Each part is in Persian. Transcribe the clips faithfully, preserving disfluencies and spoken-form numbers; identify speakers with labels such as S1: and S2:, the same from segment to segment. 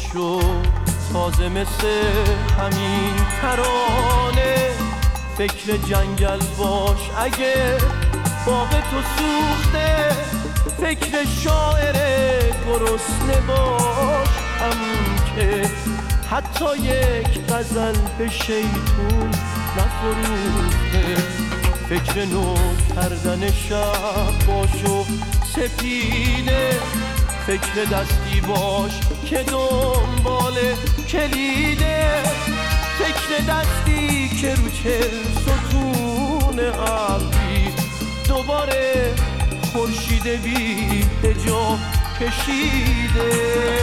S1: باشو تازه مثل همین ترانه. فکر جنگل باش اگه باغ تو سوخته، فکر شاعر گرسنه باش همون که حتی یک غزل به شیطون نفروخته. فکر نو کردن شب باش و سپیده، فکر دستی باش که دنبال کلیده. فکر دستی که رو چه ستون ابری دوباره خورشید بی حجاب کشیده.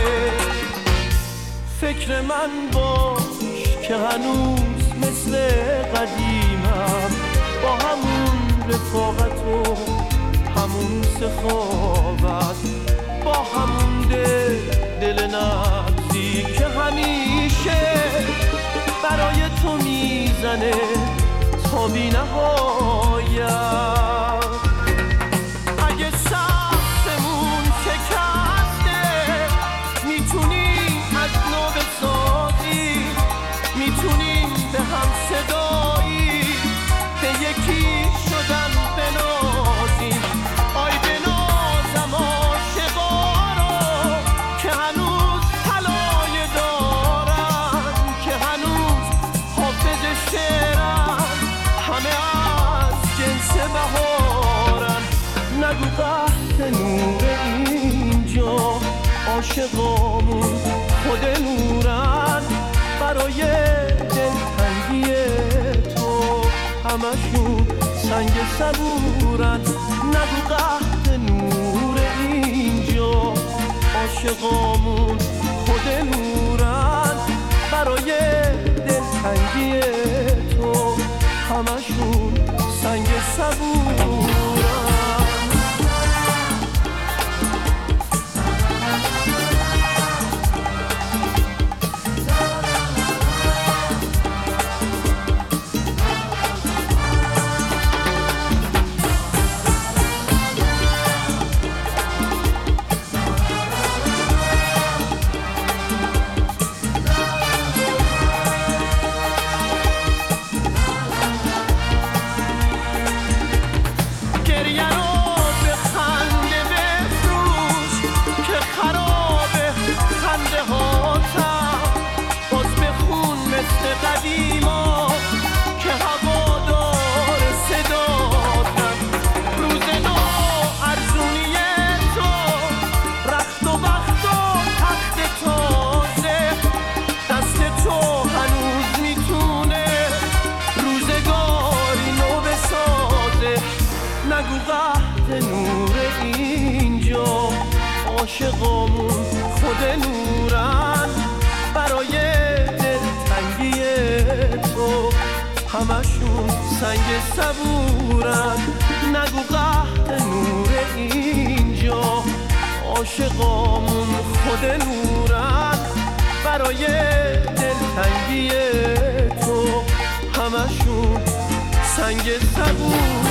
S1: فکر من باش که هنوز مثل قدیمم، با همون رفاقت و همون سخاوت، با همون دل دل نبضی که همیشه برای تو میزنه تا بی نهایت. اگه سختمون شکسته میتونی از نو بسازی، میتونیم به هم صدایی به یکی شدن بنازیم. آی بنازم عاشقا رو که هنوز طلایه دارن، که هنوز حافظ شعرن، همه از جنس بهارن. نگو قحط نور اینجا، عاشقامون خود نورن. برای دلتنگی تو همشون سنگ صبورن. نگو قحط نور اینجا، عاشقامون خود نورن. برای دلتنگی تو همشون سنگ صبورن. نگو قحط نور اینجا، عاشقامون خود نورن. برای دلتنگی تو همشون سنگ صبورن. نگو قحط نور اینجا، عاشقامون خود نورن. برای دلتنگی تو همشون سنگ صبورن.